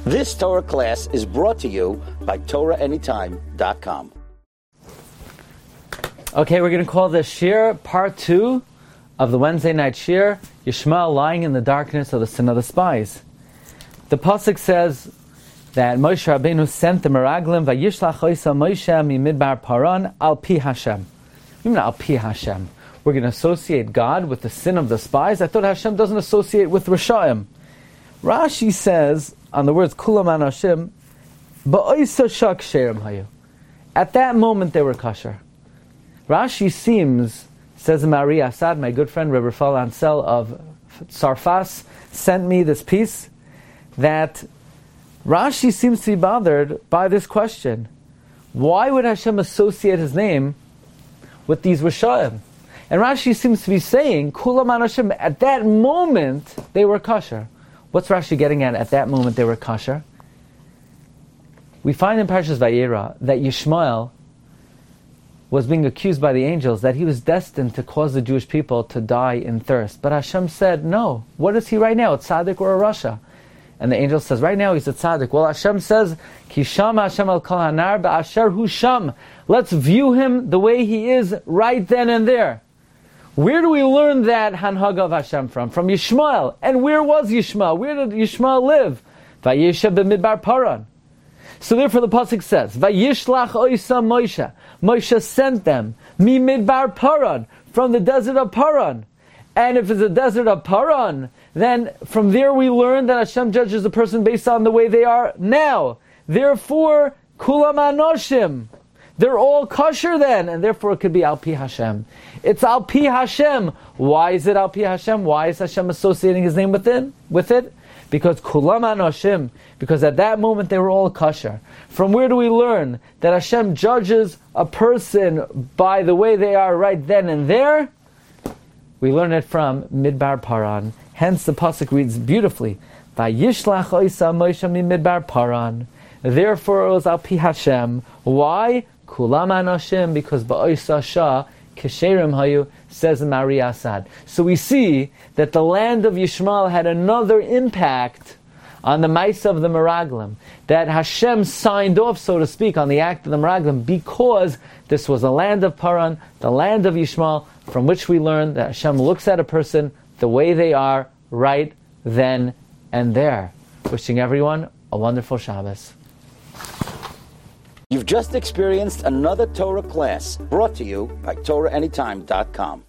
This Torah class is brought to you by TorahAnytime.com. Okay, we're going to call this Shir Part 2 of the Wednesday night Shir, Yishmael lying in the darkness of the sin of the spies. The pasuk says that Moshe Rabbeinu sent the Meraglim, Vayishlach Oisa Moshe mimidbar Paran al pi Hashem. Even al pi Hashem. We're going to associate God with the sin of the spies. I thought Hashem doesn't associate with Rashaim. Rashi says on the words Kulam Anashim, Ba'oisa Shak Sherim Hayu. At that moment they were kosher. Rashi says Mari Assad, my good friend Rabbi Rafal Ansel of Sarfas, sent me this piece that Rashi seems to be bothered by this question. Why would Hashem associate His name with these Rishayim? And Rashi seems to be saying, Kulam Anashim, at that moment they were kosher. What's Rashi getting at that moment they were kosher? We find in Parshas Vayera that Yishmael was being accused by the angels that he was destined to cause the Jewish people to die in thirst. But Hashem said, no. What is he right now? A tzaddik or a rasha? And the angel says, right now he's a tzaddik. Well, Hashem says, Ki shama Hashem al kol hanar ba'asher hu sham. Let's view him the way he is right then and there. Where do we learn that Hanhaga of Hashem from? From Yishmael. And where was Yishmael? Where did Yishmael live? Vayeshev b'midbar Paran. So therefore the pasuk says, Vayishlach Oisa Moshe. Moshe sent them, mi midbar Paran, from the desert of Paran. And if it's the desert of Paran, then from there we learn that Hashem judges a person based on the way they are now. Therefore, Kulam Anoshim. They're all kosher then, and therefore it could be Al Pi Hashem. It's Al Pi Hashem. Why is it Al Pi Hashem? Why is Hashem associating His name with it? Because Kulam Anoshim, because at that moment they were all kosher. From where do we learn that Hashem judges a person by the way they are right then and there? We learn it from Midbar Paran. Hence the pasuk reads beautifully, Vayishlach Oisa Moshe mimidbar Paran. Therefore it was Al Pi Hashem. Why? Kulam Anoshim, because Ba'oisa Shah Kesherim Hayu, says Mari Assad. So we see that the land of Yishmael had another impact on the Maisa of the Meraglim. That Hashem signed off, so to speak, on the act of the Meraglim because this was the land of Paran, the land of Yishmael, from which we learn that Hashem looks at a person the way they are right then and there. Wishing everyone a wonderful Shabbos. You've just experienced another Torah class brought to you by TorahAnytime.com.